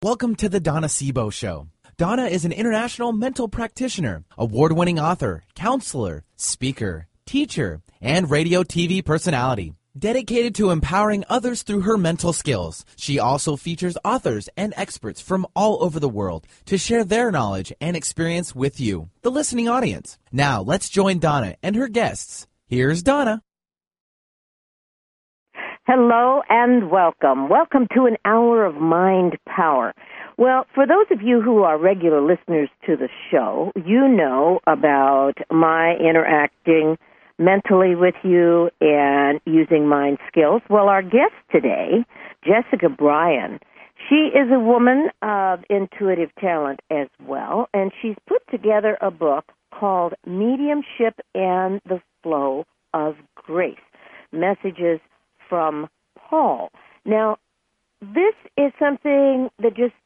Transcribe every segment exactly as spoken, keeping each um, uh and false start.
Welcome to the Donna Sebo Show. Donna is an international mental practitioner, award-winning author, counselor, speaker, teacher, and radio T V personality. Dedicated to empowering others through her mental skills, she also features authors and experts from all over the world to share their knowledge and experience with you, the listening audience. Now, let's join Donna and her guests. Here's Donna. Hello and welcome. Welcome to an hour of mind power. Well, for those of you who are regular listeners to the show, you know about my interacting mentally with you and using mind skills. Well, our guest today, Jessica Bryan, she is a woman of intuitive talent as well, and she's put together a book called Mediumship and the Flow of Grace, Messages from Paul. Now, this is something that just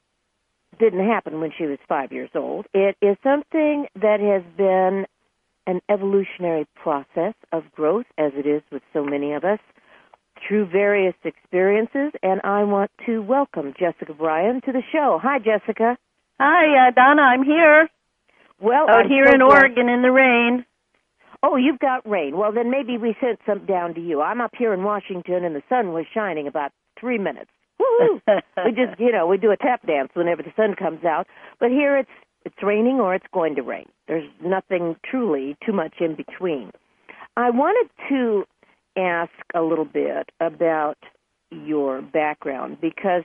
didn't happen when she was five years old. It is something that has been an evolutionary process of growth, as it is with so many of us, through various experiences, and I want to welcome Jessica Bryan to the show. Hi, Jessica. Hi, uh, Donna, I'm here. Well, Out I'm here so in glad- Oregon in the rain. Oh, you've got rain. Well, then maybe we sent some down to you. I'm up here in Washington, and the sun was shining about three minutes. Woo! we just, you know, we do a tap dance whenever the sun comes out. But here it's it's raining or it's going to rain. There's nothing truly too much in between. I wanted to ask a little bit about your background because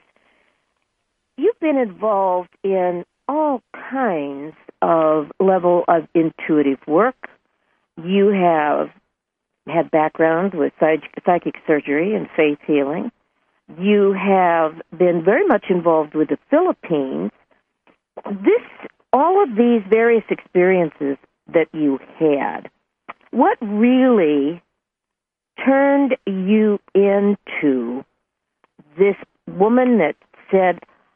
you've been involved in all kinds of level of intuitive work. You have had background with psych- psychic surgery and faith healing. You have been very much involved with the Philippines. This, all of these various experiences that you had, what really turned you into this woman that said,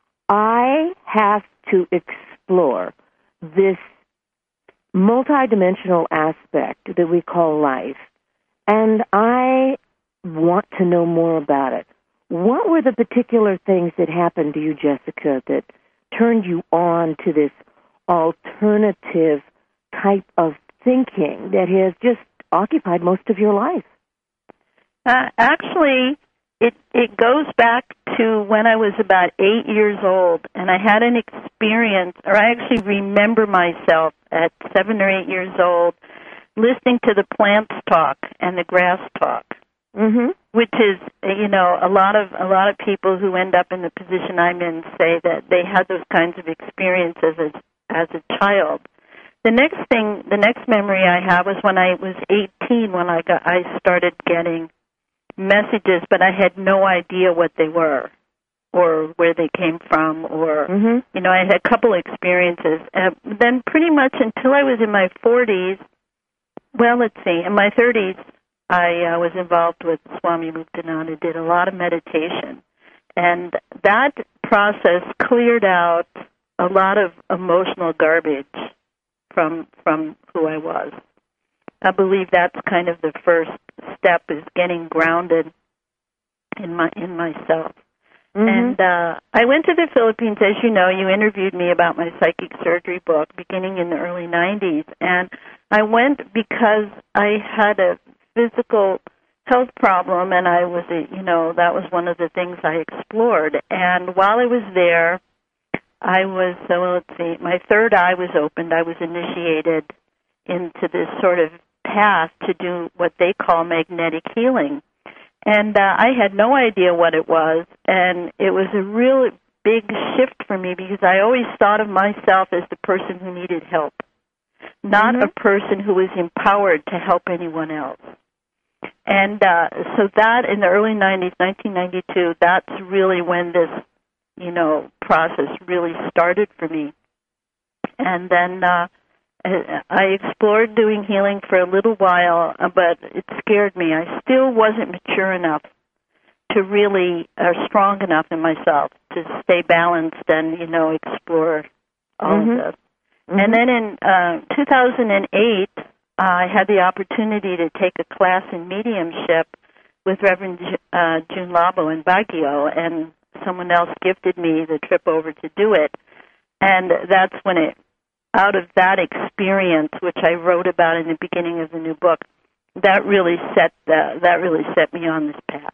I have to explore this multidimensional aspect that we call life, and I want to know more about it? What were the particular things that happened to you, Jessica, that turned you on to this alternative type of thinking that has just occupied most of your life? Uh, actually, it it goes back to when I was about eight years old, and I had an experience, or I actually remember myself at seven or eight years old listening to the plants talk and the grass talk. Mm-hmm. Which is, you know, a lot of a lot of people who end up in the position I'm in say that they had those kinds of experiences as as a child. The next thing, the next memory I have was when I was eighteen, when I got I started getting messages, but I had no idea what they were or where they came from, or mm-hmm. you know, I had a couple experiences. Uh, then pretty much until I was in my forties, well, let's see, in my thirties. I uh, was involved with Swami Muktananda, did a lot of meditation, and that process cleared out a lot of emotional garbage from from who I was. I believe that's kind of the first step, is getting grounded in my in myself. Mm-hmm. And uh, I went to the Philippines, as you know. You interviewed me about my psychic surgery book beginning in the early nineties, and I went because I had a physical health problem, and I was, a, you know, that was one of the things I explored. And while I was there, I was, so let's see, my third eye was opened. I was initiated into this sort of path to do what they call magnetic healing. And uh, I had no idea what it was, and it was a real big shift for me because I always thought of myself as the person who needed help, not mm-hmm. a person who was empowered to help anyone else. And uh, so that in the early nineties, nineteen ninety-two, that's really when this, you know, process really started for me. And then uh, I explored doing healing for a little while, but it scared me. I still wasn't mature enough to really, or strong enough in myself to stay balanced and, you know, explore all mm-hmm. of this. Mm-hmm. And then in uh, two thousand eight, I had the opportunity to take a class in mediumship with Reverend uh, June Labo in Baguio, and someone else gifted me the trip over to do it. And that's when it, out of that experience, which I wrote about in the beginning of the new book, that really set the, that really set me on this path.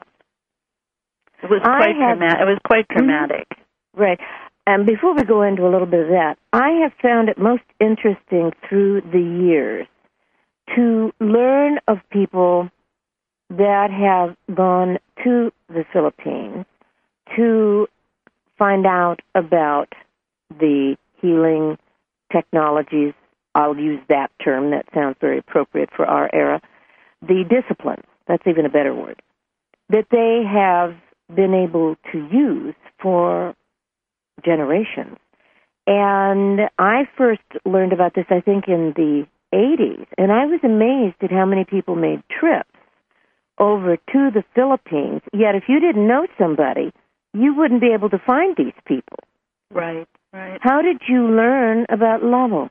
It was quite dramatic. It was quite dramatic. Mm-hmm. Right. And before we go into a little bit of that, I have found it most interesting through the years to learn of people that have gone to the Philippines to find out about the healing technologies. I'll use that term. That sounds very appropriate for our era. The disciplines, that's even a better word, that they have been able to use for generations. And I first learned about this, I think, in the eighties, and I was amazed at how many people made trips over to the Philippines. Yet if you didn't know somebody, you wouldn't be able to find these people. Right, right. How did you learn about Lavo?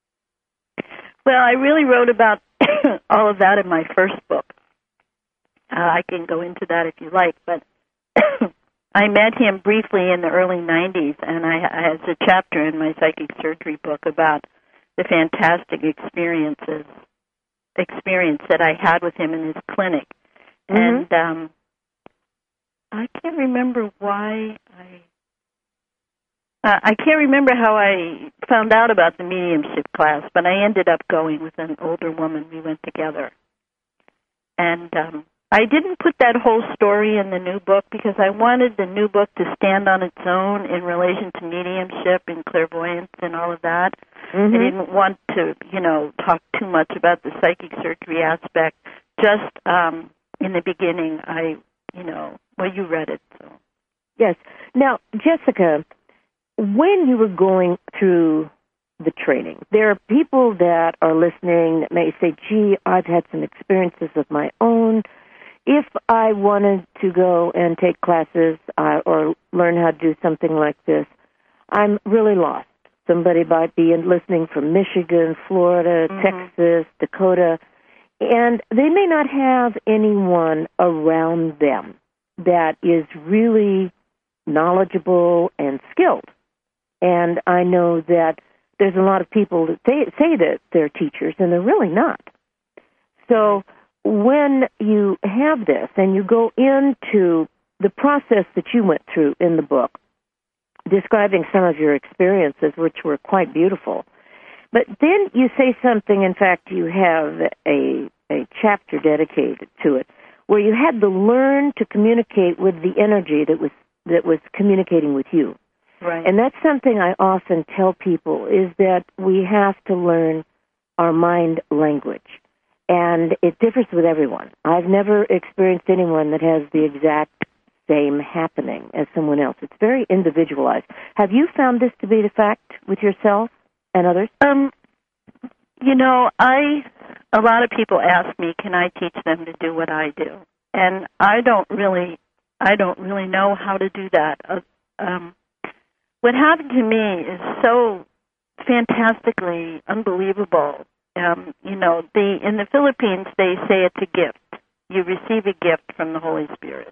Well, I really wrote about all of that in my first book. Uh, I can go into that if you like, but I met him briefly in the early nineties, and I, I had a chapter in my psychic surgery book about the fantastic experiences experience that I had with him in his clinic. Mm-hmm. And um, I can't remember why I... Uh, I can't remember how I found out about the mediumship class, but I ended up going with an older woman. We went together. And um, I didn't put that whole story in the new book because I wanted the new book to stand on its own in relation to mediumship and clairvoyance and all of that. Mm-hmm. I didn't want to, you know, talk too much about the psychic surgery aspect. Just um, in the beginning, I, you know, well, you read it. So. Yes. Now, Jessica, when you were going through the training, there are people that are listening that may say, gee, I've had some experiences of my own. If I wanted to go and take classes uh, or learn how to do something like this, I'm really lost. Somebody might be listening from Michigan, Florida, mm-hmm. Texas, Dakota, and they may not have anyone around them that is really knowledgeable and skilled. And I know that there's a lot of people that say, say that they're teachers, and they're really not. So when you have this and you go into the process that you went through in the book, describing some of your experiences, which were quite beautiful, but then you say something, in fact, you have a, a chapter dedicated to it, where you had to learn to communicate with the energy that was that was communicating with you. Right. And that's something I often tell people, is that we have to learn our mind language. And it differs with everyone. I've never experienced anyone that has the exact same happening as someone else. It's very individualized. Have you found this to be the fact with yourself and others? Um, you know, I a lot of people ask me, can I teach them to do what I do? And I don't really, I don't really know how to do that. Uh, um, what happened to me is so fantastically unbelievable. Um, you know, the in the Philippines they say it's a gift. You receive a gift from the Holy Spirit.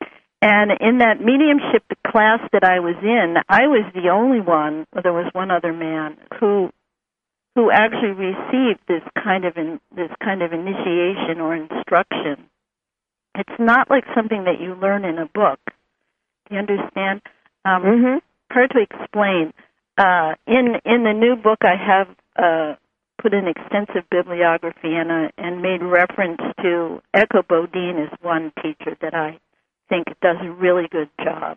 And in that mediumship class that I was in, I was the only one, or there was one other man, who who actually received this kind of in, this kind of initiation or instruction. It's not like something that you learn in a book. Do you understand? Um, mm-hmm. Hard to explain. Uh, in in the new book, I have uh, put in extensive bibliography and uh, and made reference to Echo Bodine as one teacher that I think does a really good job.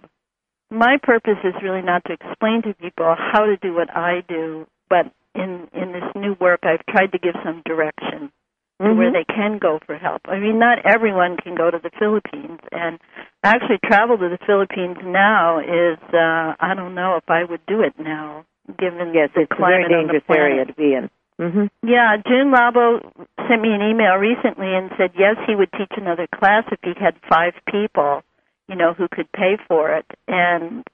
My purpose is really not to explain to people how to do what I do, but in, in this new work I've tried to give some direction to mm-hmm. where they can go for help. I mean, not everyone can go to the Philippines, and actually travel to the Philippines now is, uh, I don't know if I would do it now, given yes, the it's climate a very dangerous area to be in. Mm-hmm. Yeah, June Labo sent me an email recently and said, yes, he would teach another class if he had five people, you know, who could pay for it. And,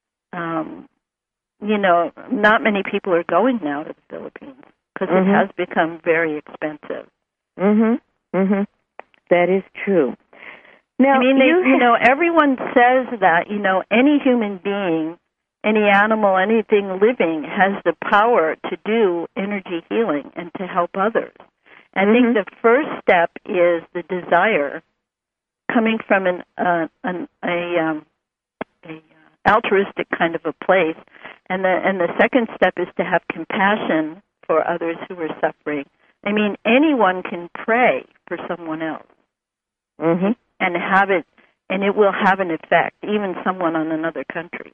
um, you know, not many people are going now to the Philippines because mm-hmm. it has become very expensive. Mm-hmm. Mm-hmm. That is true. Now, I mean, they, you, you know, everyone says that, you know, any human being, any animal, anything living has the power to do energy healing and to help others. I mm-hmm. think the first step is the desire coming from an, uh, an a, um, a altruistic kind of a place, and the and the second step is to have compassion for others who are suffering. I mean, anyone can pray for someone else, mm-hmm. and have it, and it will have an effect, even someone on another country.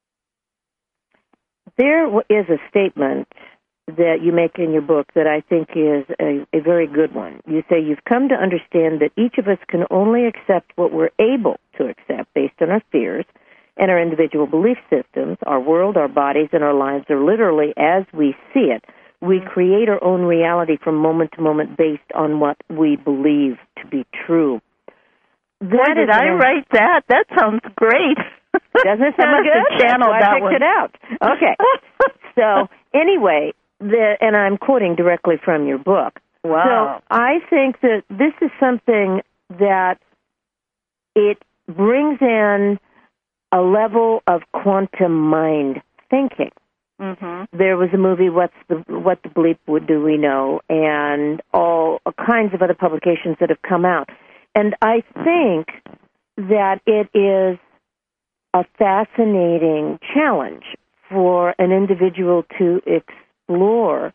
There is a statement that you make in your book that I think is a, a very good one. You say, you've come to understand that each of us can only accept what we're able to accept based on our fears and our individual belief systems. Our world, our bodies, and our lives are literally as we see it. We create our own reality from moment to moment based on what we believe to be true. That Boy, did I write that? That sounds great. Doesn't it sound good? Channel That's why that I picked one. it out. Okay. So anyway, the, and I'm quoting directly from your book. Wow. So I think that this is something that it brings in a level of quantum mind thinking. Mm-hmm. There was a movie, What's the What the Bleep Would Do We Know, and all kinds of other publications that have come out. And I think that it is a fascinating challenge for an individual to explore,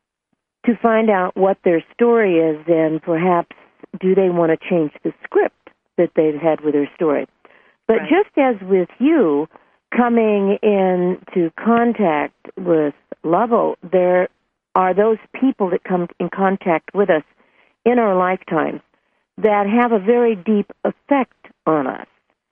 to find out what their story is, and perhaps do they want to change the script that they've had with their story. But right. just as with you coming into contact with Lovell, there are those people that come in contact with us in our lifetimes that have a very deep effect on us.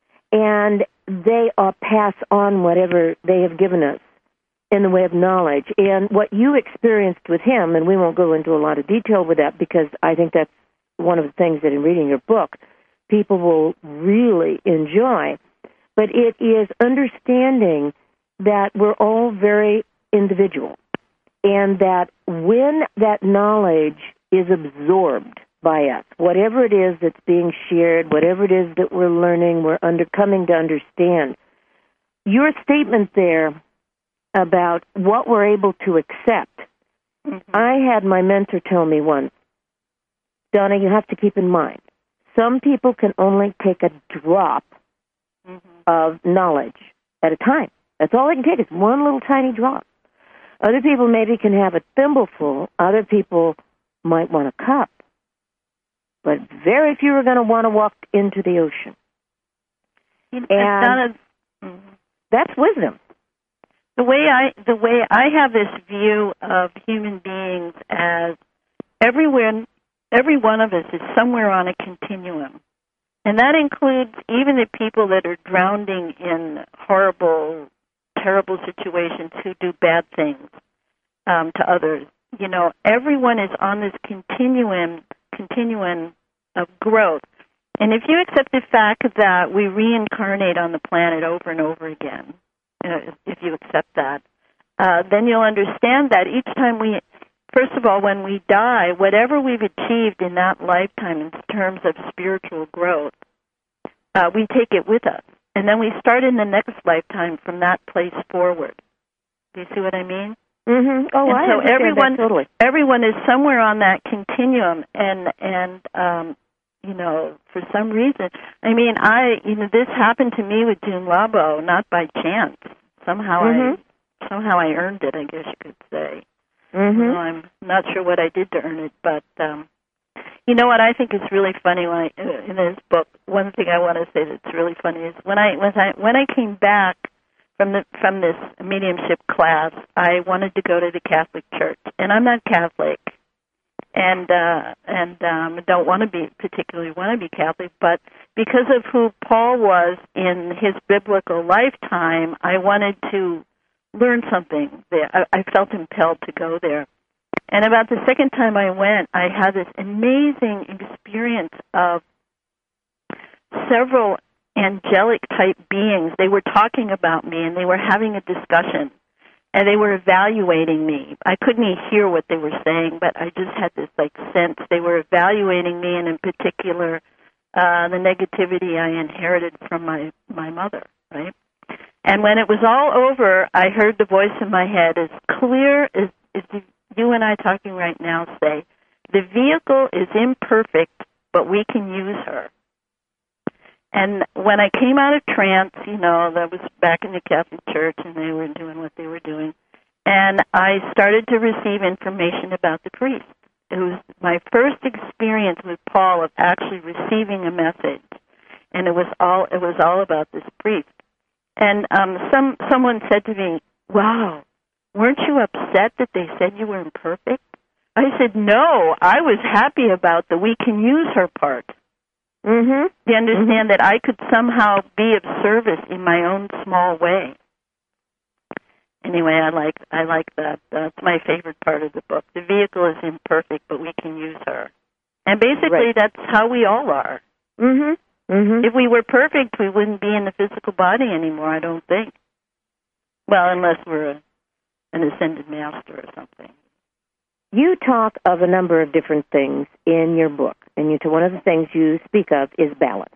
And they uh, pass on whatever they have given us in the way of knowledge. And what you experienced with him, and we won't go into a lot of detail with that because I think that's one of the things that in reading your book, people will really enjoy. But it is understanding that we're all very individual, and that when that knowledge is absorbed by us, whatever it is that's being shared, whatever it is that we're learning, we're under, coming to understand, your statement there about what we're able to accept, mm-hmm. I had my mentor tell me once, Donna, you have to keep in mind, some people can only take a drop mm-hmm. of knowledge at a time. That's all they can take is one little tiny drop. Other people maybe can have a thimbleful. Other people might want a cup. But very few are going to want to walk into the ocean. You know, and a, mm-hmm. that's wisdom. The way I the way I have this view of human beings as everywhere, every one of us is somewhere on a continuum. And that includes even the people that are drowning in horrible, terrible situations who do bad things um, to others. You know, everyone is on this continuum, continuum of growth. And if you accept the fact that we reincarnate on the planet over and over again, uh, if you accept that, uh, then you'll understand that each time we, first of all, when we die, whatever we've achieved in that lifetime in terms of spiritual growth, uh, we take it with us. And then we start in the next lifetime from that place forward. Do you see what I mean? Mm-hmm. Oh, and I so understand everyone, that totally. Everyone is somewhere on that continuum, and and um, you know, for some reason, I mean, I you know, this happened to me with June Labo, not by chance. Somehow mm-hmm. I somehow I earned it, I guess you could say. Mm-hmm. You know, I'm not sure what I did to earn it, but um, you know what I think is really funny when I, in this book. One thing I want to say that's really funny is when I when I when I came back from the from this mediumship class, I wanted to go to the Catholic Church, and I'm not Catholic, and uh, and um, don't want to be particularly want to be Catholic, but because of who Paul was in his biblical lifetime, I wanted to learn something there. I, I felt impelled to go there. And about the second time I went, I had this amazing experience of several angelic-type beings. They were talking about me, and they were having a discussion, and they were evaluating me. I couldn't hear what they were saying, but I just had this, like, sense. They were evaluating me, and in particular, uh, the negativity I inherited from my, my mother, right? And when it was all over, I heard the voice in my head as clear as, as you and I talking right now say, the vehicle is imperfect, but we can use her. And when I came out of trance, you know, that was back in the Catholic Church, and they were doing what they were doing, and I started to receive information about the priest. It was my first experience with Paul of actually receiving a message, and it was all it was all about this priest. And um, some someone said to me, "Wow, weren't you upset that they said you were imperfect?" I said, "No, I was happy about the we can use her part." Mm-hmm. You understand mm-hmm. that I could somehow be of service in my own small way. Anyway, I like I like that. That's my favorite part of the book. The vehicle is imperfect, but we can use her. And basically, right. that's how we all are. Mm-hmm. Mm-hmm. If we were perfect, we wouldn't be in the physical body anymore, I don't think. Well, unless we're a, an ascended master or something. You talk of a number of different things in your book, and you, one of the things you speak of is balance.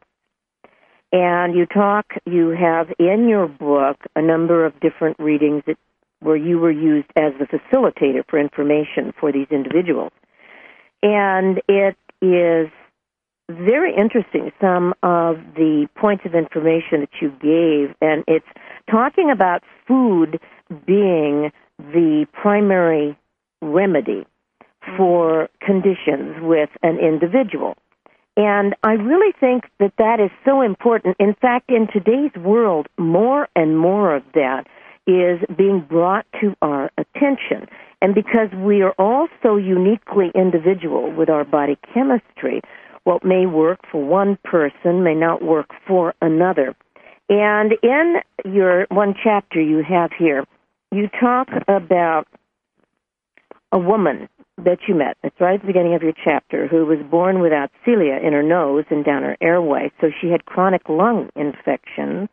And you talk, you have in your book a number of different readings that, where you were used as the facilitator for information for these individuals. And it is very interesting, some of the points of information that you gave, and it's talking about food being the primary remedy for conditions with an individual. And I really think that that is so important. In fact, in today's world, more and more of that is being brought to our attention. And because we are all so uniquely individual with our body chemistry, what may work for one person may not work for another. And in your one chapter you have here, you talk about a woman that you met, it's right at the beginning of your chapter, who was born without cilia in her nose and down her airway, so she had chronic lung infections.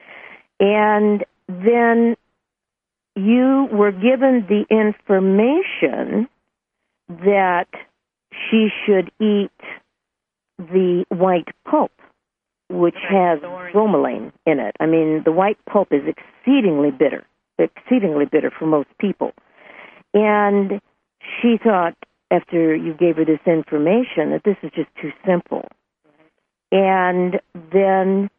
And then you were given the information that she should eat the white pulp, which has bromelain in it. I mean, the white pulp is exceedingly bitter, exceedingly bitter for most people. And she thought, after you gave her this information, that this is just too simple. And then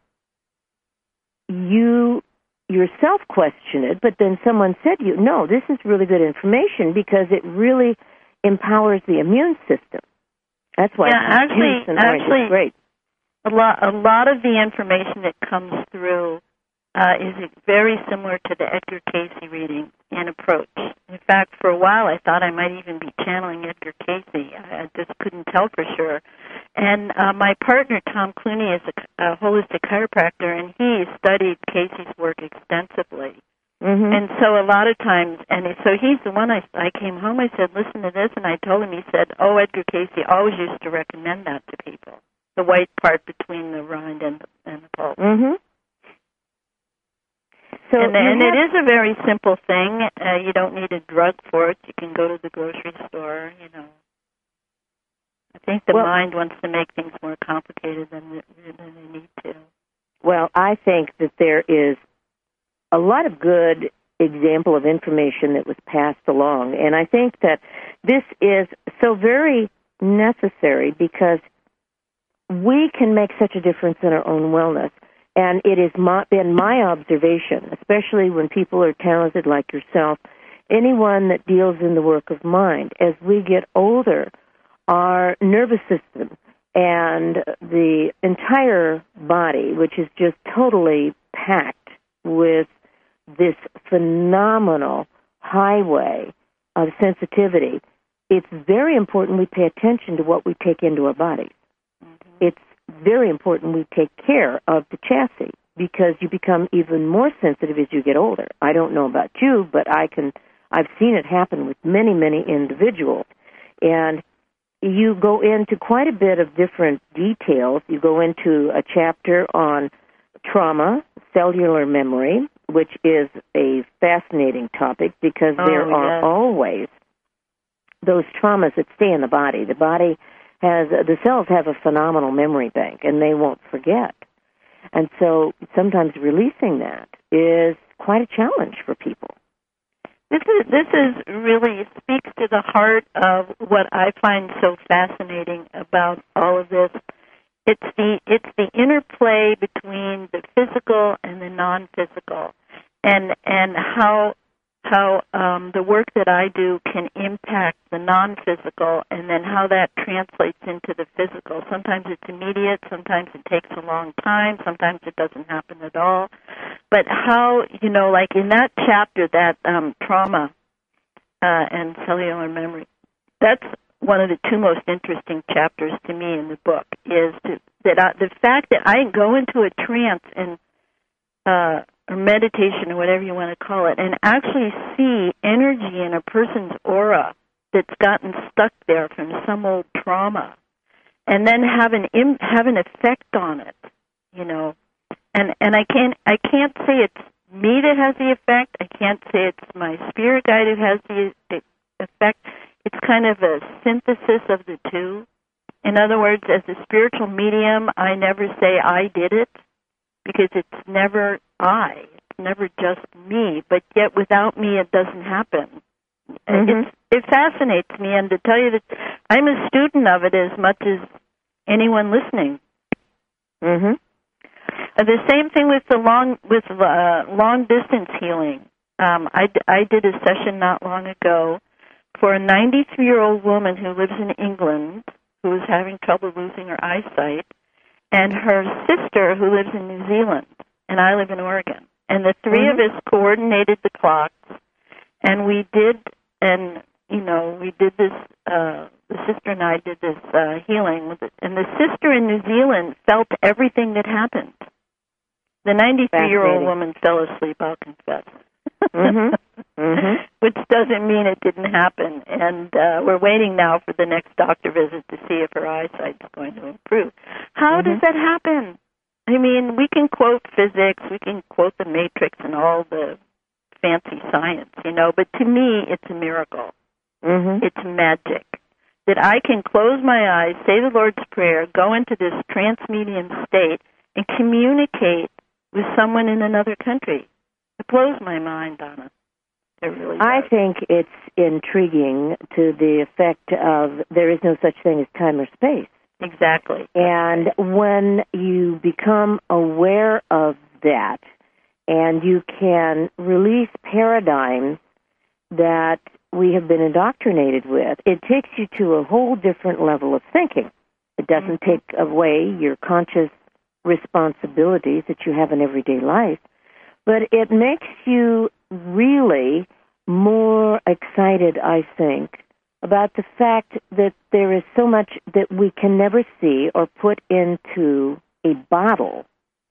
you yourself questioned it, but then someone said to you, no, this is really good information because it really empowers the immune system. That's why yeah, actually, juice and actually, orange is great. A lot, a lot of the information that comes through uh, is very similar to the Edgar Cayce reading and approach. In fact, for a while, I thought I might even be channeling Edgar Cayce. I just couldn't tell for sure. And uh, my partner, Tom Clooney, is a, a holistic chiropractor, and he studied Cayce's work extensively. Mm-hmm. And so a lot of times, and so he's the one I, I came home, I said, listen to this, and I told him, he said, oh, Edgar Cayce always used to recommend that to people, the white part between the rind and the, and the pulp. Mm-hmm. So and, and have, it is a very simple thing. Uh, you don't need a drug for it. You can go to the grocery store, you know. I think the well, mind wants to make things more complicated than, than they need to. Well, I think that there is a lot of good example of information that was passed along. And I think that this is so very necessary because we can make such a difference in our own wellness. And it has my, been my observation, especially when people are talented like yourself, anyone that deals in the work of mind, as we get older, our nervous system and the entire body, which is just totally packed with this phenomenal highway of sensitivity, it's very important we pay attention to what we take into our bodies. Mm-hmm. It's very important we take care of the chassis because you become even more sensitive as you get older. I don't know about you, but I can, I've seen it happen with many, many individuals. And you go into quite a bit of different details. You go into a chapter on trauma, cellular memory, which is a fascinating topic because oh, there are yes. always those traumas that stay in the body. The body has, the cells have a phenomenal memory bank, and they won't forget. And so sometimes releasing that is quite a challenge for people. This is this is really speaks to the heart of what I find so fascinating about all of this. It's the it's the interplay between the physical and the non-physical, and and how how um, the work that I do can impact the non-physical, and then how that translates into the physical. Sometimes it's immediate, sometimes it takes a long time, sometimes it doesn't happen at all. But how, you know, like in that chapter, that um, trauma uh, and cellular memory, that's one of the two most interesting chapters to me in the book, is to, that I, the fact that I go into a trance and uh, or meditation or whatever you want to call it, and actually see energy in a person's aura that's gotten stuck there from some old trauma, and then have an im- have an effect on it, you know. And and I can't I can't say it's me that has the effect. I can't say it's my spirit guide who has the, the effect. It's kind of a synthesis of the two. In other words, as a spiritual medium, I never say I did it, because it's never I. It's never just me. But yet without me, it doesn't happen. Mm-hmm. It's, it fascinates me, and to tell you that I'm a student of it as much as anyone listening. Mm-hmm. Uh, the same thing with the long with uh, long distance healing. Um, I, I did a session not long ago for a ninety-three-year-old woman who lives in England who is having trouble losing her eyesight, and her sister who lives in New Zealand, and I live in Oregon. And the three mm-hmm. of us coordinated the clocks, and we did, and you know, we did this. Uh, the sister and I did this uh, healing with it, and the sister in New Zealand felt everything that happened. The ninety-three-year-old woman fell asleep, I'll confess. mm-hmm. Mm-hmm. Which doesn't mean it didn't happen. And uh, we're waiting now for the next doctor visit to see if her eyesight's going to improve. How mm-hmm. does that happen? I mean, we can quote physics, we can quote the Matrix and all the fancy science, you know, but to me, it's a miracle. Mm-hmm. It's magic. That I can close my eyes, say the Lord's Prayer, go into this trance medium state, and communicate with someone in another country. It blows my mind, Donna. It really does. I think it's intriguing to the effect of there is no such thing as time or space. Exactly. And when you become aware of that, and you can release paradigms that we have been indoctrinated with, it takes you to a whole different level of thinking. It doesn't mm-hmm. take away your conscious responsibilities that you have in everyday life, but it makes you really more excited, I think, about the fact that there is so much that we can never see or put into a bottle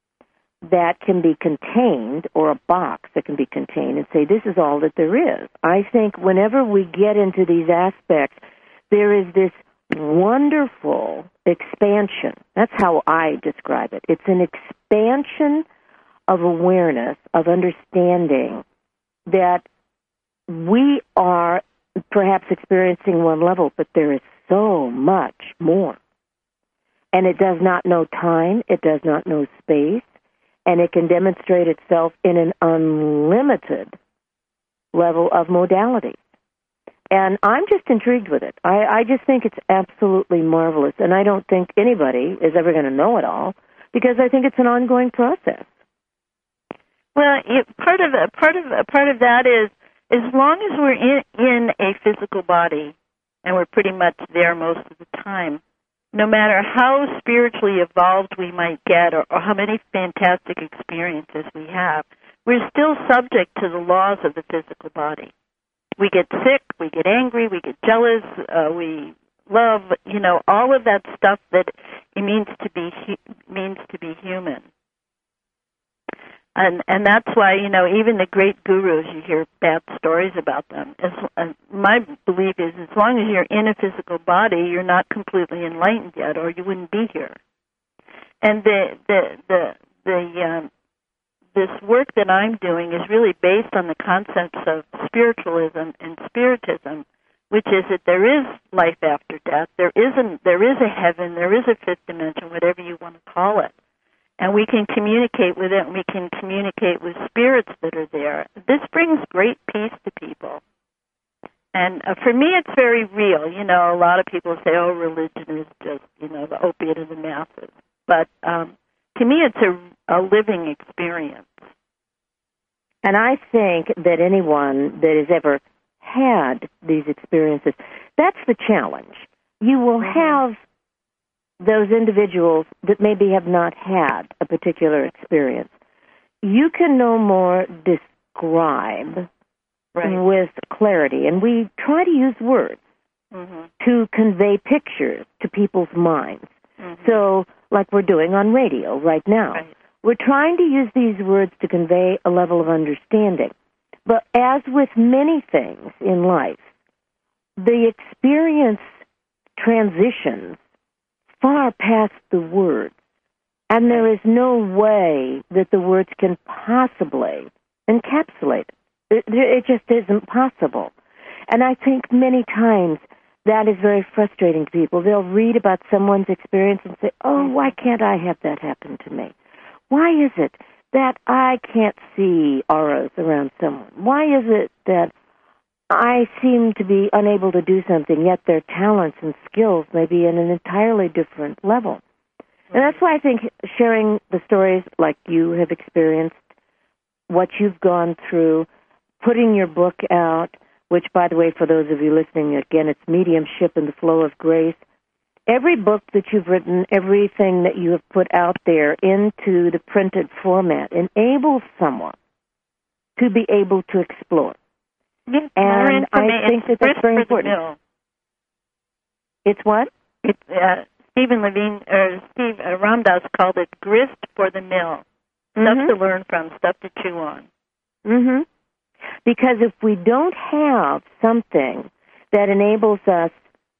that can be contained, or a box that can be contained, and say, this is all that there is. I think whenever we get into these aspects, there is this wonderful expansion. That's how I describe it. It's an expansion of awareness, of understanding that we are perhaps experiencing one level, but there is so much more. And it does not know time, it does not know space, and it can demonstrate itself in an unlimited level of modality. And I'm just intrigued with it. I, I just think it's absolutely marvelous, and I don't think anybody is ever going to know it all, because I think it's an ongoing process. Well, it, part of part of part of that is, as long as we're in, in a physical body, and we're pretty much there most of the time, no matter how spiritually evolved we might get, or, or how many fantastic experiences we have, we're still subject to the laws of the physical body. We get sick, we get angry, we get jealous, uh, we love, you know, all of that stuff that it means to be means to be human. And and that's why, you know, even the great gurus, you hear bad stories about them. As, uh, my belief is, as long as you're in a physical body, you're not completely enlightened yet, or you wouldn't be here. And the the the the um, this work that I'm doing is really based on the concepts of spiritualism and spiritism, which is that there is life after death. There isn't. There is a heaven. There is a fifth dimension, whatever you want to call it. And we can communicate with it, and we can communicate with spirits that are there. This brings great peace to people. And uh, for me, it's very real. You know, a lot of people say, oh, religion is just, you know, the opiate of the masses. But um, to me, it's a, a living experience. And I think that anyone that has ever had these experiences, that's the challenge. You will mm-hmm. have those individuals that maybe have not had a particular experience. You can no more describe right. with clarity, and we try to use words mm-hmm. to convey pictures to people's minds. Mm-hmm. So, like we're doing on radio right now, right. we're trying to use these words to convey a level of understanding. But as with many things in life, the experience transitions far past the words, and there is no way that the words can possibly encapsulate it. It, it just isn't possible. And I think many times that is very frustrating to people. They'll read about someone's experience and say, oh, why can't I have that happen to me? Why is it that I can't see auras around someone? Why is it that I seem to be unable to do something, yet their talents and skills may be in an entirely different level? And that's why I think sharing the stories like you have experienced, what you've gone through, putting your book out, which, by the way, for those of you listening, again, it's Mediumship and the Flow of Grace. Every book that you've written, everything that you have put out there into the printed format enables someone to be able to explore. Yes, and I think that that's very important. It's what? It's uh, Stephen Levine or Steve uh, Ramdas called it grist for the mill. Stuff mm-hmm. to learn from, stuff to chew on. Mm-hmm. Because if we don't have something that enables us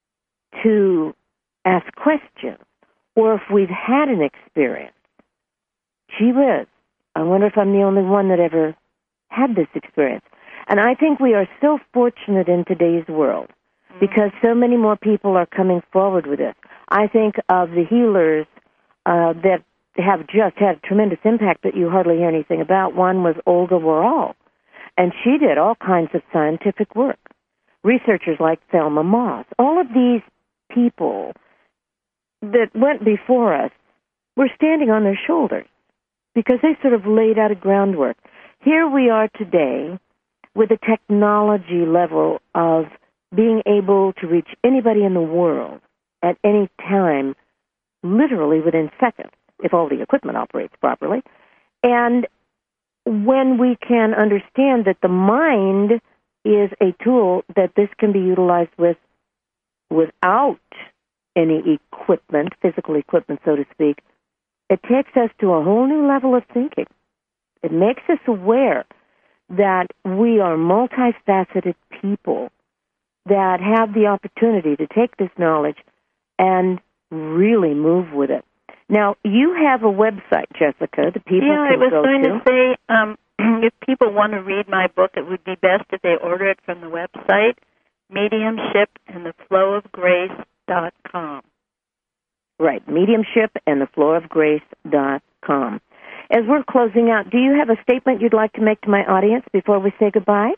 to ask questions, or if we've had an experience, gee whiz, I wonder if I'm the only one that ever had this experience. And I think we are so fortunate in today's world mm-hmm. because so many more people are coming forward with this. I think of the healers uh, that have just had a tremendous impact that you hardly hear anything about. One was Olga Woral, and she did all kinds of scientific work. Researchers like Thelma Moss, all of these people that went before us were standing on their shoulders because they sort of laid out a groundwork. Here we are today with a technology level of being able to reach anybody in the world at any time, literally within seconds, if all the equipment operates properly. And when we can understand that the mind is a tool that this can be utilized with without any equipment, physical equipment, so to speak, it takes us to a whole new level of thinking. It makes us aware that we are multifaceted people that have the opportunity to take this knowledge and really move with it. Now, you have a website, Jessica, that people yeah, can go to. Yeah, I was going to say, um, if people want to read my book, it would be best if they order it from the website, Mediumship and the Flow of Grace dot com. Right, Mediumship and the Flow of Grace dot com. As we're closing out, do you have a statement you'd like to make to my audience before we say goodbye?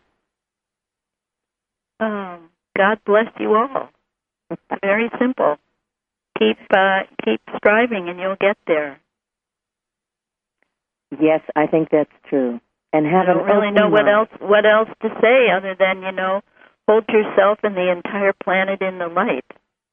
Um, God bless you all. Very simple. Keep uh, keep striving, and you'll get there. Yes, I think that's true. And have I don't really know what else what else to say other than, you know, hold yourself and the entire planet in the light.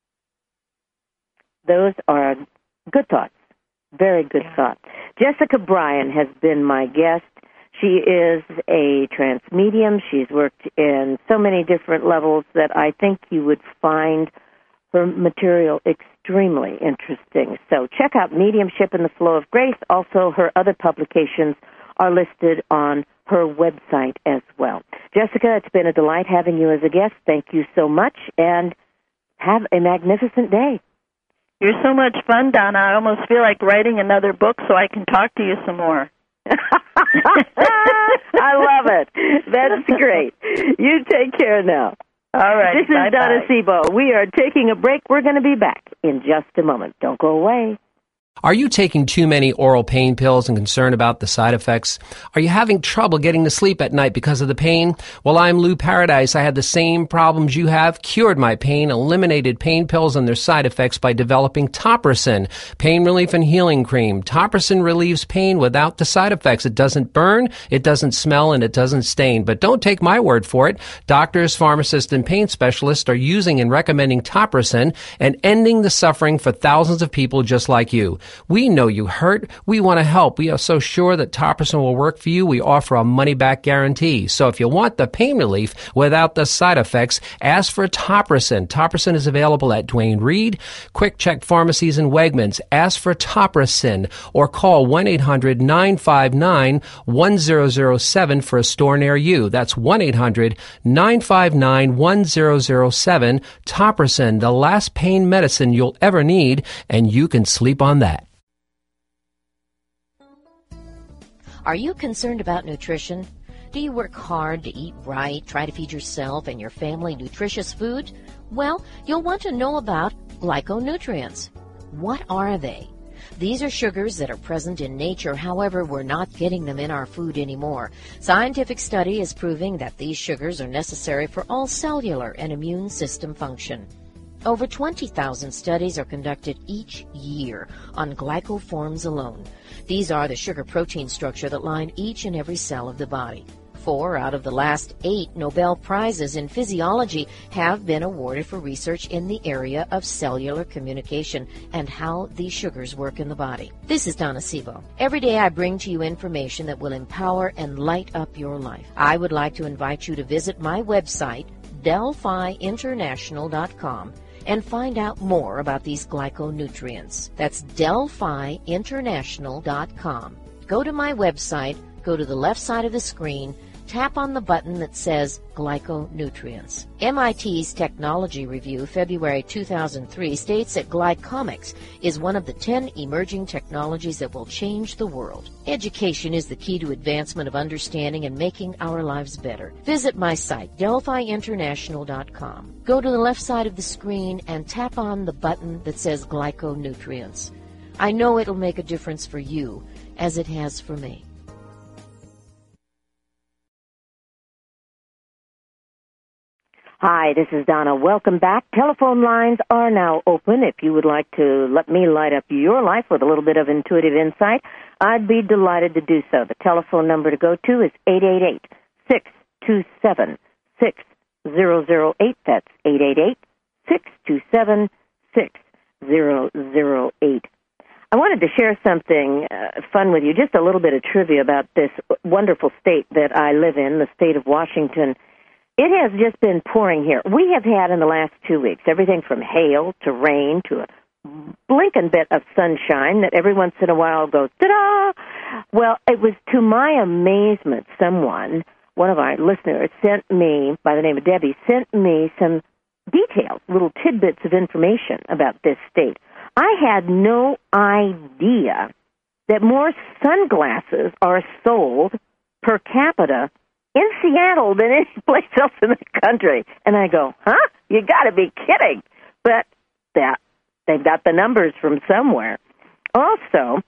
Those are good thoughts. Very good yeah. thought. Jessica Bryan has been my guest. She is a trance medium. She's worked in so many different levels that I think you would find her material extremely interesting. So check out Mediumship and the Flow of Grace. Also, her other publications are listed on her website as well. Jessica, it's been a delight having you as a guest. Thank you so much, and have a magnificent day. You're so much fun, Donna. I almost feel like writing another book so I can talk to you some more. I love it. That's great. You take care now. All right. This is Donna Sebo. We are taking a break. We're going to be back in just a moment. Don't go away. Are you taking too many oral pain pills and concerned about the side effects? Are you having trouble getting to sleep at night because of the pain? Well, I'm Lou Paradise. I had the same problems you have, cured my pain, eliminated pain pills and their side effects by developing Topricin, pain relief and healing cream. Topricin relieves pain without the side effects. It doesn't burn, it doesn't smell, and it doesn't stain. But don't take my word for it. Doctors, pharmacists, and pain specialists are using and recommending Topricin and ending the suffering for thousands of people just like you. We know you hurt. We want to help. We are so sure that Topricin will work for you. We offer a money-back guarantee. So if you want the pain relief without the side effects, ask for Topricin. Topricin is available at Duane Reade, Quick Check Pharmacies, and Wegmans. Ask for Topricin or call one eight hundred nine five nine one zero zero seven for a store near you. That's one eight hundred nine five nine one zero zero seven. Topricin, the last pain medicine you'll ever need, and you can sleep on that. Are you concerned about nutrition? Do you work hard to eat right, try to feed yourself and your family nutritious food? Well, you'll want to know about glyconutrients. What are they? These are sugars that are present in nature, however, we're not getting them in our food anymore. Scientific study is proving that these sugars are necessary for all cellular and immune system function. Over twenty thousand studies are conducted each year on glycoforms alone. These are the sugar-protein structure that line each and every cell of the body. Four out of the last eight Nobel Prizes in physiology have been awarded for research in the area of cellular communication and how these sugars work in the body. This is Donna Sebo. Every day I bring to you information that will empower and light up your life. I would like to invite you to visit my website, Delphi International dot com, and find out more about these glyconutrients. That's Delphi International dot com. Go to my website, go to the left side of the screen, tap on the button that says Glyconutrients. M I T's Technology Review, February two thousand three, states that glycomics is one of the ten emerging technologies that will change the world. Education is the key to advancement of understanding and making our lives better. Visit my site, Delphi International dot com. Go to the left side of the screen and tap on the button that says Glyconutrients. I know it'll make a difference for you, as it has for me. Hi, this is Donna. Welcome back. Telephone lines are now open. If you would like to let me light up your life with a little bit of intuitive insight, I'd be delighted to do so. The telephone number to go to is eight eight eight, six two seven, six zero zero eight. That's eight eight eight, six two seven, six zero zero eight. I wanted to share something uh, fun with you, just a little bit of trivia about this wonderful state that I live in, the state of Washington. It has just been pouring here. We have had in the last two weeks everything from hail to rain to a blinking bit of sunshine that every once in a while goes, ta-da! Well, it was to my amazement, someone, one of our listeners, sent me, by the name of Debbie, sent me some details, little tidbits of information about this state. I had no idea that more sunglasses are sold per capita in Seattle than any place else in the country. And I go, huh? You got to be kidding. But that they've got the numbers from somewhere. Also,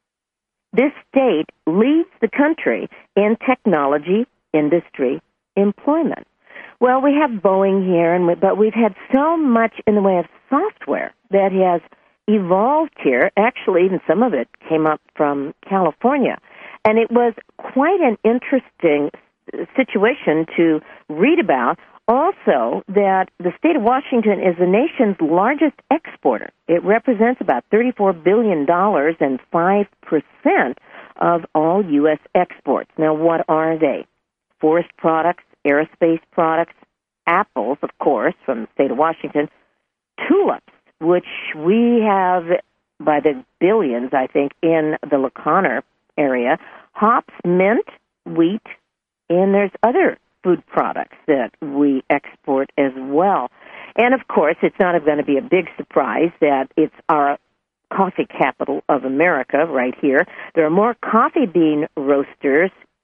this state leads the country in technology, industry, employment. Well, we have Boeing here, and we, but we've had so much in the way of software that has evolved here. Actually, even some of it came up from California. And it was quite an interesting situation to read about. Also, that the state of Washington is the nation's largest exporter. It represents about thirty-four billion dollars and five percent of all U S exports. Now, what are they? Forest products, aerospace products, apples, of course, from the state of Washington, tulips, which we have by the billions, I think, in the La Conner area, hops, mint, wheat, and there's other food products that we export as well. And, of course, it's not going to be a big surprise that it's our coffee capital of America right here. There are more coffee bean roasters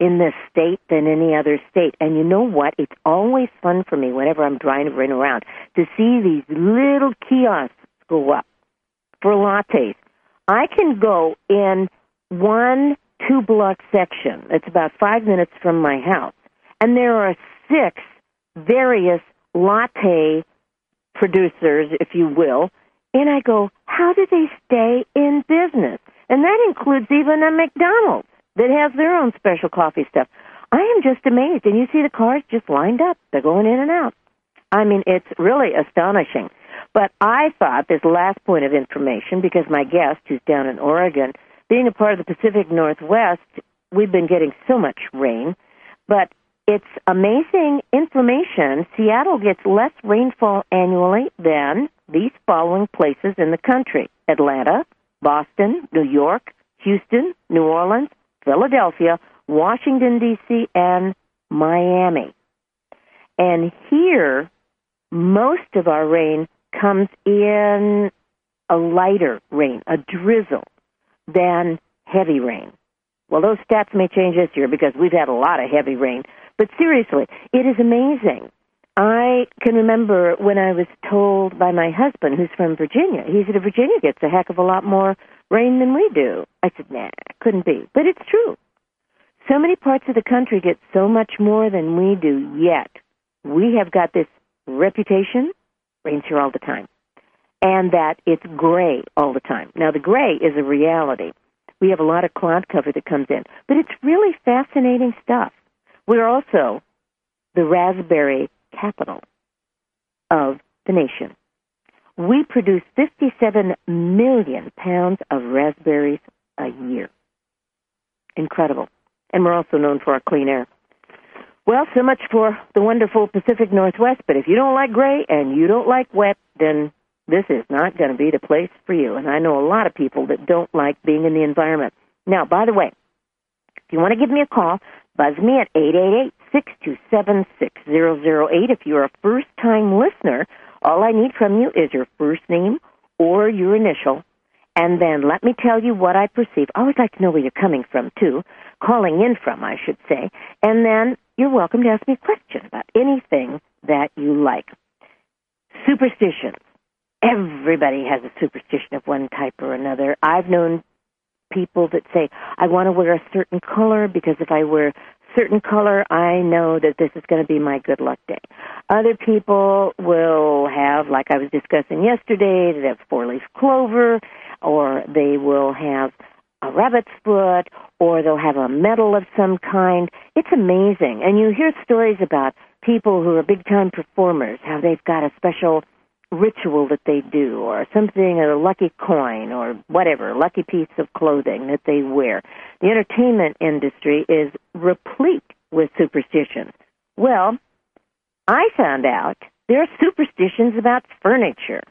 in this state than any other state. And you know what? It's always fun for me whenever I'm driving around to see these little kiosks go up for lattes. I can go in one two-block section. It's about five minutes from my house. And there are six various latte producers, if you will. And I go, how do they stay in business? And that includes even a McDonald's that has their own special coffee stuff. I am just amazed. And you see the cars just lined up. They're going in and out. I mean, it's really astonishing. But I thought this last point of information, because my guest, who's down in Oregon, being a part of the Pacific Northwest, we've been getting so much rain. But it's amazing information. Seattle gets less rainfall annually than these following places in the country: Atlanta, Boston, New York, Houston, New Orleans, Philadelphia, Washington, D C, and Miami. And here, most of our rain comes in a lighter rain, a drizzle, than heavy rain. Well, those stats may change this year because we've had a lot of heavy rain. But seriously, it is amazing. I can remember when I was told by my husband, who's from Virginia, he said, Virginia gets a heck of a lot more rain than we do. I said, nah, couldn't be. But it's true. So many parts of the country get so much more than we do, yet we have got this reputation, rains here all the time, and that it's gray all the time. Now, the gray is a reality. We have a lot of cloud cover that comes in, but it's really fascinating stuff. We're also the raspberry capital of the nation. We produce fifty-seven million pounds of raspberries a year. Incredible. And we're also known for our clean air. Well, so much for the wonderful Pacific Northwest, but if you don't like gray and you don't like wet, then this is not going to be the place for you. And I know a lot of people that don't like being in the environment. Now, by the way, if you want to give me a call, buzz me at eight eight eight, six two seven, six zero zero eight. If you're a first-time listener, all I need from you is your first name or your initial, and then let me tell you what I perceive. I always like to know where you're coming from, too, calling in from, I should say, and then you're welcome to ask me a question about anything that you like. Superstitions. Everybody has a superstition of one type or another. I've known people that say, I want to wear a certain color because if I wear a certain color, I know that this is going to be my good luck day. Other people will have, like I was discussing yesterday, they have four-leaf clover, or they will have a rabbit's foot, or they'll have a medal of some kind. It's amazing. And you hear stories about people who are big-time performers, how they've got a special ritual that they do, or something, a lucky coin, or whatever, a lucky piece of clothing that they wear. The entertainment industry is replete with superstitions. Well, I found out there are superstitions about furniture.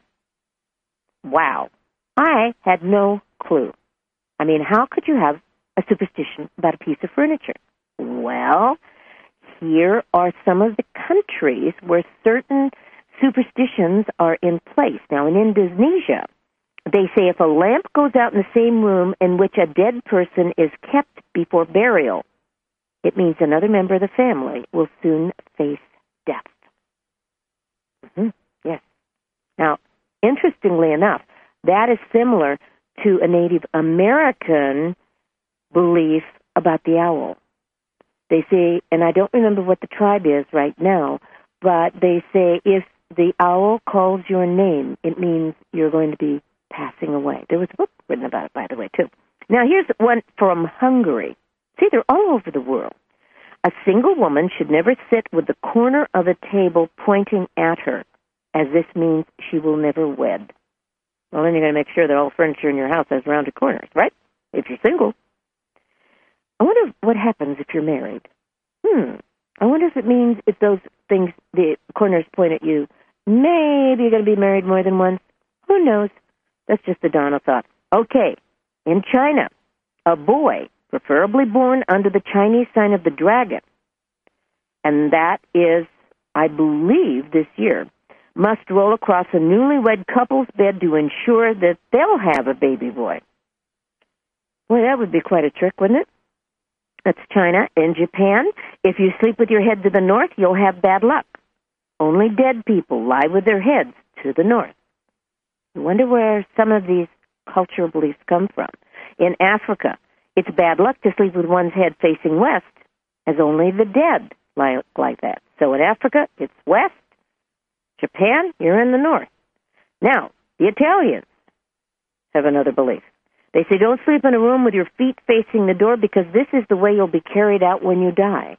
Wow. I had no clue. I mean, how could you have a superstition about a piece of furniture? Well, here are some of the countries where certain superstitions are in place. Now, in Indonesia, they say if a lamp goes out in the same room in which a dead person is kept before burial, it means another member of the family will soon face death. Mm-hmm. Yes. Now, interestingly enough, that is similar to a Native American belief about the owl. They say, and I don't remember what the tribe is right now, but they say if the owl calls your name, it means you're going to be passing away. There was a book written about it, by the way, too. Now, here's one from Hungary. See, they're all over the world. A single woman should never sit with the corner of a table pointing at her, as this means she will never wed. Well, then you're going to make sure that all the furniture in your house has rounded corners, right? If you're single. I wonder what happens if you're married. Hmm. I wonder if it means if those things, the corners point at you, maybe you're going to be married more than once. Who knows? That's just a dawn of thought. Okay. In China, a boy, preferably born under the Chinese sign of the dragon, and that is, I believe, this year, must roll across a newlywed couple's bed to ensure that they'll have a baby boy. Boy, that would be quite a trick, wouldn't it? That's China. In Japan, if you sleep with your head to the north, you'll have bad luck. Only dead people lie with their heads to the north. I wonder where some of these cultural beliefs come from. In Africa, it's bad luck to sleep with one's head facing west, as only the dead lie like that. So in Africa, it's west. Japan, you're in the north. Now, the Italians have another belief. They say don't sleep in a room with your feet facing the door because this is the way you'll be carried out when you die.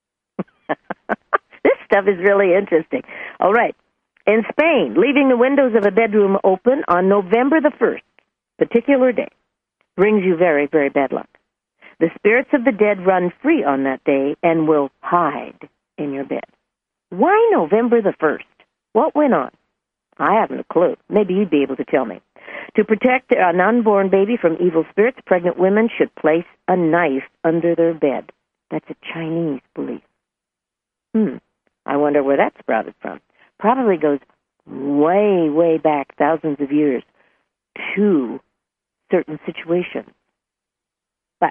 This stuff is really interesting. All right. In Spain, leaving the windows of a bedroom open on November the first, particular day, brings you very, very bad luck. The spirits of the dead run free on that day and will hide in your bed. Why November the first? What went on? I haven't a clue. Maybe you'd be able to tell me. To protect an unborn baby from evil spirits, pregnant women should place a knife under their bed. That's a Chinese belief. Hmm. I wonder where that sprouted from. Probably goes way, way back, thousands of years, to certain situations. But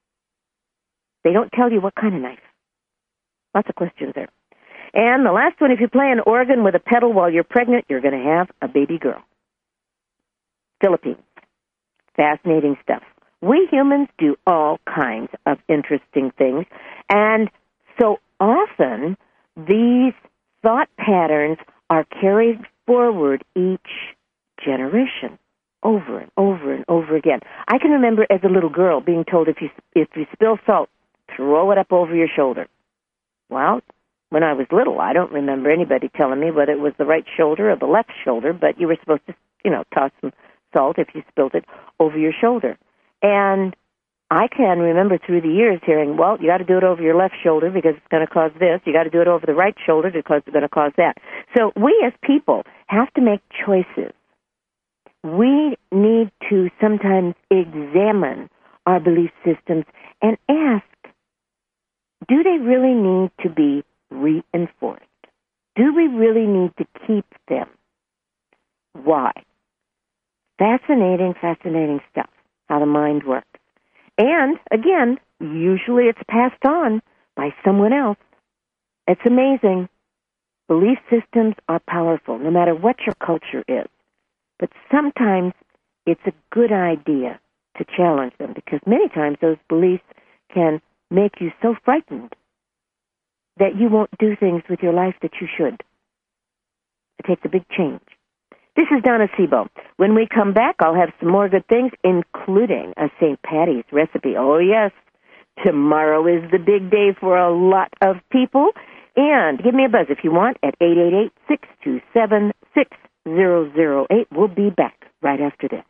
they don't tell you what kind of knife. Lots of questions there. And the last one, if you play an organ with a pedal while you're pregnant, you're going to have a baby girl. Philippines. Fascinating stuff. We humans do all kinds of interesting things, and so often these thought patterns are carried forward each generation, over and over and over again. I can remember as a little girl being told if you if you spill salt, throw it up over your shoulder. Well, when I was little, I don't remember anybody telling me whether it was the right shoulder or the left shoulder, but you were supposed to, you know, toss some salt if you spilled it over your shoulder. And I can remember through the years hearing, well, you got to do it over your left shoulder because it's going to cause this. You got to do it over the right shoulder because it's going to cause that. So we as people have to make choices. We need to sometimes examine our belief systems and ask, do they really need to be reinforced? Do we really need to keep them? Why? Fascinating, fascinating stuff, how the mind works. And, again, usually it's passed on by someone else. It's amazing. Belief systems are powerful, no matter what your culture is. But sometimes it's a good idea to challenge them, because many times those beliefs can make you so frightened that you won't do things with your life that you should. It takes a big change. This is Donna Sebo. When we come back, I'll have some more good things, including a Saint Patty's recipe. Oh, yes, tomorrow is the big day for a lot of people. And give me a buzz if you want at eight eight eight, six two seven, six zero zero eight. We'll be back right after this.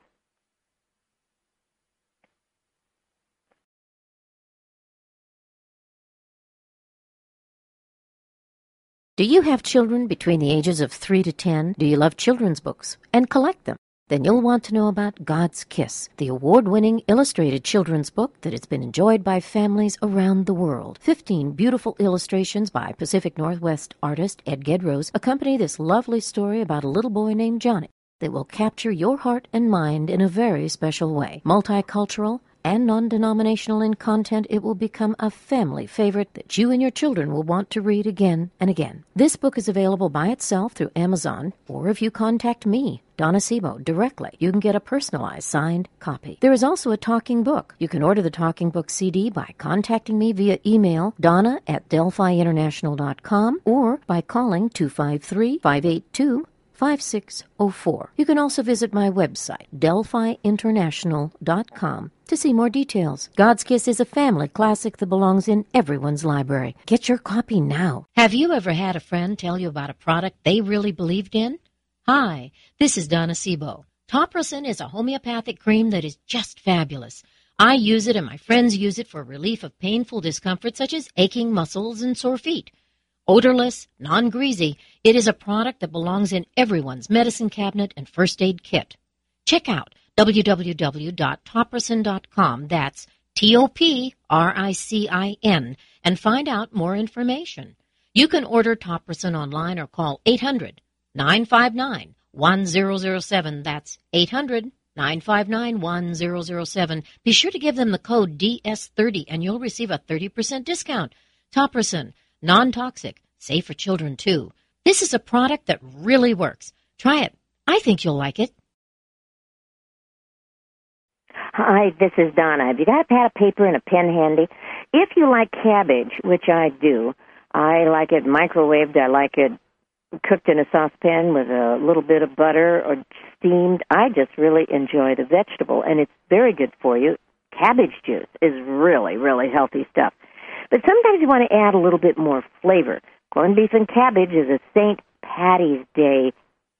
Do you have children between the ages of three to ten? Do you love children's books and collect them? Then you'll want to know about God's Kiss, the award-winning illustrated children's book that has been enjoyed by families around the world. Fifteen beautiful illustrations by Pacific Northwest artist Ed Gedrose accompany this lovely story about a little boy named Johnny that will capture your heart and mind in a very special way. Multicultural and non-denominational in content, it will become a family favorite that you and your children will want to read again and again. This book is available by itself through Amazon, or if you contact me, Donna Sebo, directly, you can get a personalized signed copy. There is also a talking book. You can order the talking book C D by contacting me via email, donna at delphi international dot com, or by calling two five three, five eight two, five six zero four. You can also visit my website, delphi international dot com, to see more details. God's Kiss is a family classic that belongs in everyone's library. Get your copy now. Have you ever had a friend tell you about a product they really believed in? Hi, this is Donna Sebo. Topricin is a homeopathic cream that is just fabulous. I use it and my friends use it for relief of painful discomfort such as aching muscles and sore feet. Odorless, non-greasy, it is a product that belongs in everyone's medicine cabinet and first aid kit. Check out w w w dot topricin dot com, that's T O P R I C I N, and find out more information. You can order Topricin online or call eight hundred, nine five nine, one zero zero seven, that's eight hundred, nine five nine, one zero zero seven. Be sure to give them the code D S thirty, and you'll receive a thirty percent discount. Topricin, non-toxic, safe for children, too. This is a product that really works. Try it. I think you'll like it. Hi, this is Donna. Have you got a pad of paper and a pen handy? If you like cabbage, which I do, I like it microwaved. I like it cooked in a saucepan with a little bit of butter or steamed. I just really enjoy the vegetable, and it's very good for you. Cabbage juice is really, really healthy stuff. But sometimes you want to add a little bit more flavor. Corned beef and cabbage is a Saint Patty's Day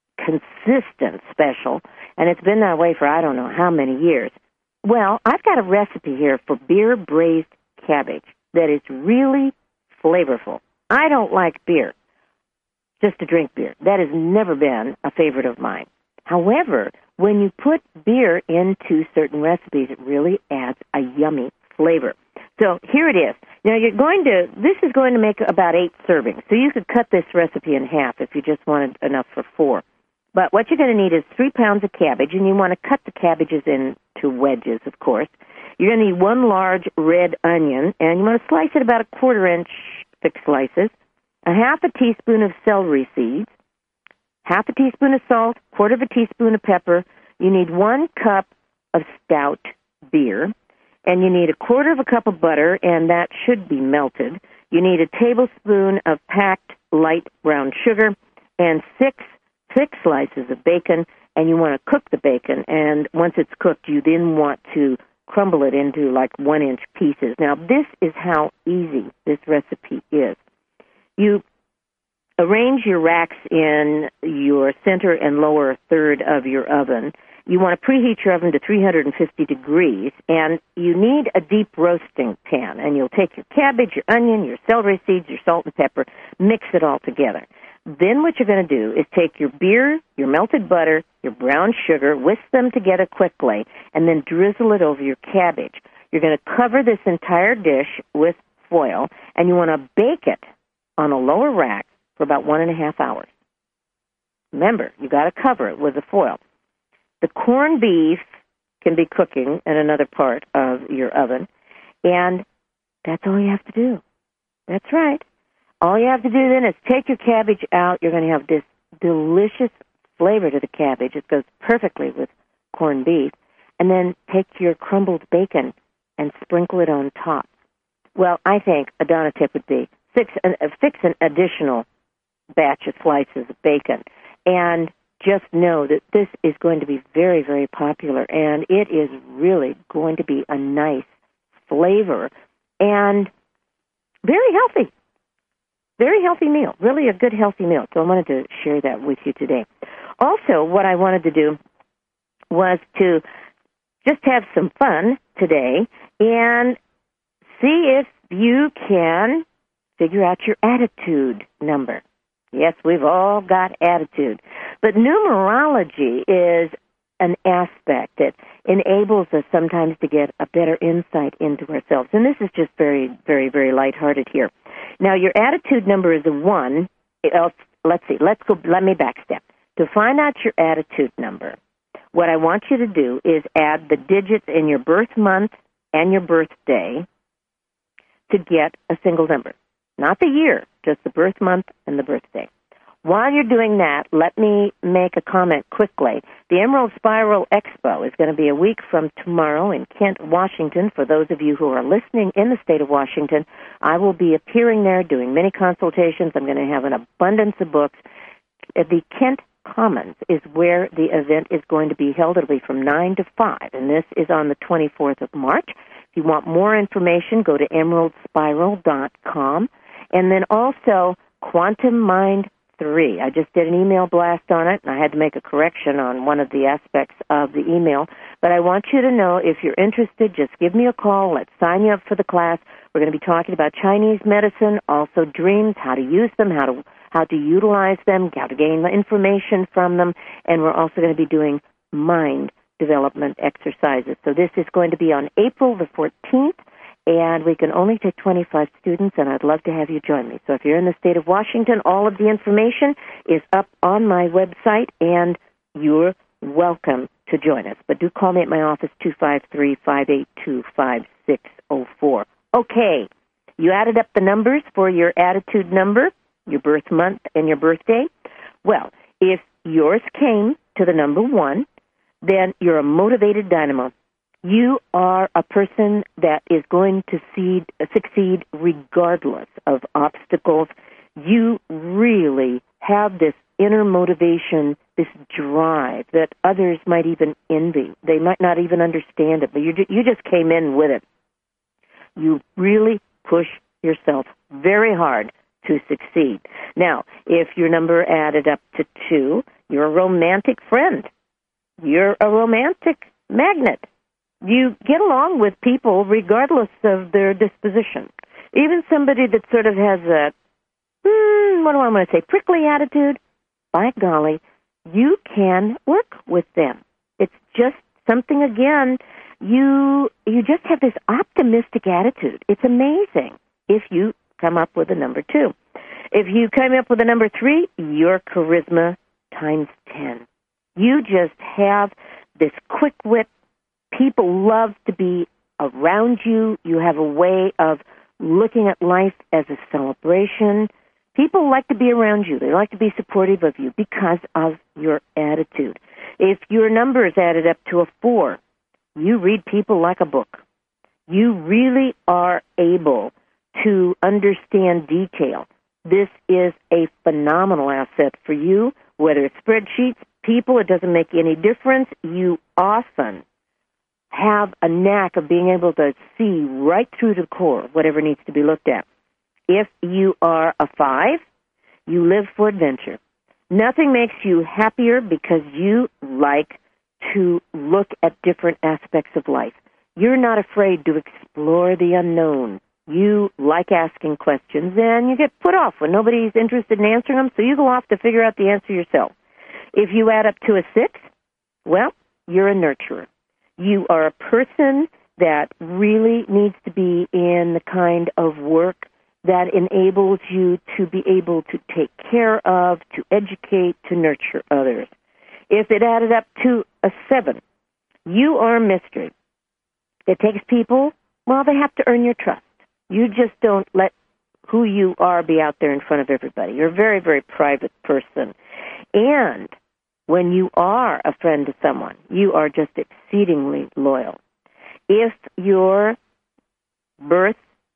consistent special, and it's been that way for I don't know how many years. Well, I've got a recipe here for beer braised cabbage that is really flavorful. I don't like beer, just to drink beer. That has never been a favorite of mine. However, when you put beer into certain recipes, it really adds a yummy flavor. So here it is. Now you're going to, this is going to make about eight servings. So you could cut this recipe in half if you just wanted enough for four. But what you're going to need is three pounds of cabbage, and you want to cut the cabbages into wedges, of course. You're going to need one large red onion, and you want to slice it about a quarter inch thick slices, a half a teaspoon of celery seeds, half a teaspoon of salt, quarter of a teaspoon of pepper. You need one cup of stout beer, and you need a quarter of a cup of butter, and that should be melted. You need a tablespoon of packed light brown sugar, and six thick slices of bacon, and you want to cook the bacon, and once it's cooked, you then want to crumble it into like one-inch pieces. Now, this is how easy this recipe is. You arrange your racks in your center and lower third of your oven. You want to preheat your oven to three hundred fifty degrees, and you need a deep roasting pan, and you'll take your cabbage, your onion, your celery seeds, your salt and pepper, mix it all together. Then what you're going to do is take your beer, your melted butter, your brown sugar, whisk them together quickly, and then drizzle it over your cabbage. You're going to cover this entire dish with foil, and you want to bake it on a lower rack for about one and a half hours. Remember, you got to cover it with the foil. The corned beef can be cooking in another part of your oven, and that's all you have to do. That's right. All you have to do then is take your cabbage out. You're going to have this delicious flavor to the cabbage. It goes perfectly with corned beef. And then take your crumbled bacon and sprinkle it on top. Well, I think a Donna tip would be fix an, uh, fix an additional batch of slices of bacon. And just know that this is going to be very, very popular. And it is really going to be a nice flavor and very healthy. Very healthy meal, really a good healthy meal. So I wanted to share that with you today. Also, what I wanted to do was to just have some fun today and see if you can figure out your attitude number. Yes, we've all got attitude. But numerology is an aspect that enables us sometimes to get a better insight into ourselves. And this is just very, very, very lighthearted here. Now, your attitude number is a one. Let's see. Let's go. Let me backstep. To find out your attitude number, what I want you to do is add the digits in your birth month and your birthday to get a single number. Not the year, just the birth month and the birthday. While you're doing that, let me make a comment quickly. The Emerald Spiral Expo is going to be a week from tomorrow in Kent, Washington. For those of you who are listening in the state of Washington, I will be appearing there doing many consultations. I'm going to have an abundance of books. The Kent Commons is where the event is going to be held. It'll be from nine to five, and this is on the twenty-fourth of March. If you want more information, go to emerald spiral dot com. And then also Quantum Mind three. I just did an email blast on it, and I had to make a correction on one of the aspects of the email. But I want you to know, if you're interested, just give me a call. Let's sign you up for the class. We're going to be talking about Chinese medicine, also dreams, how to use them, how to how to utilize them, how to gain information from them, and we're also going to be doing mind development exercises. So this is going to be on April the fourteenth, and we can only take twenty-five students, and I'd love to have you join me. So if you're in the state of Washington, all of the information is up on my website, and you're welcome to join us. But do call me at my office, two five three, five eight two, five six zero four. Okay, you added up the numbers for your attitude number, your birth month, and your birthday. Well, if yours came to the number one, then you're a motivated dynamo. You are a person that is going to seed, succeed regardless of obstacles. You really have this inner motivation, this drive that others might even envy. They might not even understand it, but you you just came in with it. You really push yourself very hard to succeed. Now, if your number added up to two, you're a romantic friend. You're a romantic magnet. You get along with people regardless of their disposition. Even somebody that sort of has a, hmm, what do I want to say, prickly attitude, by golly, you can work with them. It's just something, again, you you just have this optimistic attitude. It's amazing if you come up with a number two. If you come up with a number three, your charisma times ten. You just have this quick wit. People love to be around you. You have a way of looking at life as a celebration. People like to be around you. They like to be supportive of you because of your attitude. If your numbers added up to a four, you read people like a book. You really are able to understand detail. This is a phenomenal asset for you, whether it's spreadsheets, people, it doesn't make any difference. You often have a knack of being able to see right through the core, whatever needs to be looked at. If you are a five, you live for adventure. Nothing makes you happier because you like to look at different aspects of life. You're not afraid to explore the unknown. You like asking questions, and you get put off when nobody's interested in answering them, so you go off to figure out the answer yourself. If you add up to a six, well, you're a nurturer. You are a person that really needs to be in the kind of work that enables you to be able to take care of, to educate, to nurture others. If it added up to a seven, you are a mystery. It takes people, well, they have to earn your trust. You just don't let who you are be out there in front of everybody. You're a very, very private person. And when you are a friend to someone, you are just exceedingly loyal. If your birth,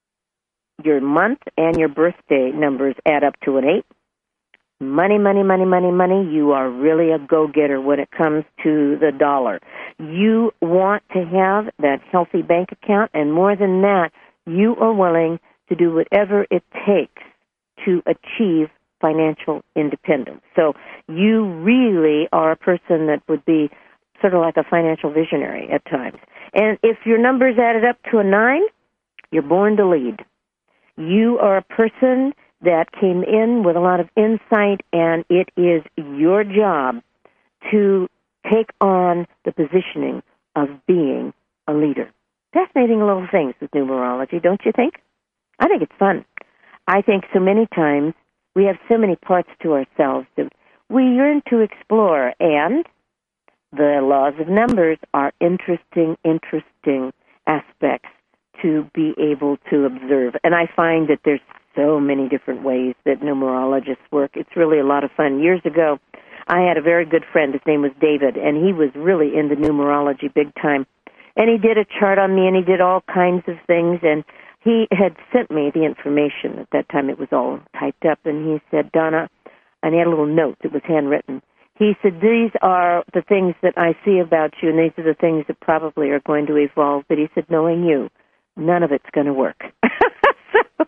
your month, and your birthday numbers add up to an eight, money, money, money, money, money, you are really a go-getter when it comes to the dollar. You want to have that healthy bank account, and more than that, you are willing to do whatever it takes to achieve financial independence. So you really are a person that would be sort of like a financial visionary at times. And if your numbers added up to a nine, you're born to lead. You are a person that came in with a lot of insight, and it is your job to take on the positioning of being a leader. Fascinating little things with numerology, don't you think? I think it's fun. I think so many times we have so many parts to ourselves that we yearn to explore, and the laws of numbers are interesting, interesting aspects to be able to observe. And I find that there's so many different ways that numerologists work. It's really a lot of fun. Years ago, I had a very good friend. His name was David, and he was really into numerology big time. And he did a chart on me, and he did all kinds of things, and he had sent me the information. At that time, it was all typed up, and he said, Donna, and he had a little note that was handwritten. He said, these are the things that I see about you, and these are the things that probably are going to evolve. But he said, knowing you, none of it's going to work. So,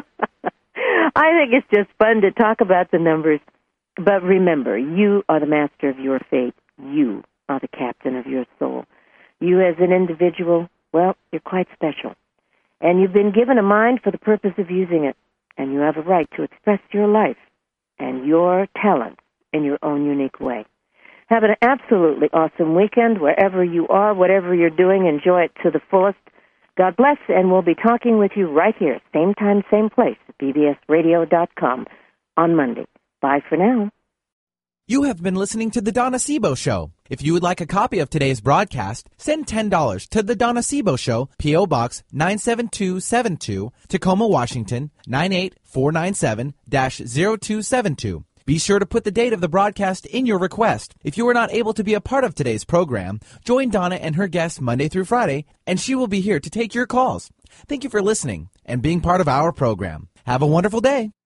I think it's just fun to talk about the numbers. But remember, you are the master of your fate. You are the captain of your soul. You as an individual, well, you're quite special. And you've been given a mind for the purpose of using it. And you have a right to express your life and your talent in your own unique way. Have an absolutely awesome weekend wherever you are, whatever you're doing. Enjoy it to the fullest. God bless, and we'll be talking with you right here, same time, same place, at b b s radio dot com on Monday. Bye for now. You have been listening to The Donna Sebo Show. If you would like a copy of today's broadcast, send ten dollars to The Donna Sebo Show, P O. Box nine seven two seven two, Tacoma, Washington nine eight four nine seven dash zero two seven two. Be sure to put the date of the broadcast in your request. If you are not able to be a part of today's program, join Donna and her guests Monday through Friday, and she will be here to take your calls. Thank you for listening and being part of our program. Have a wonderful day.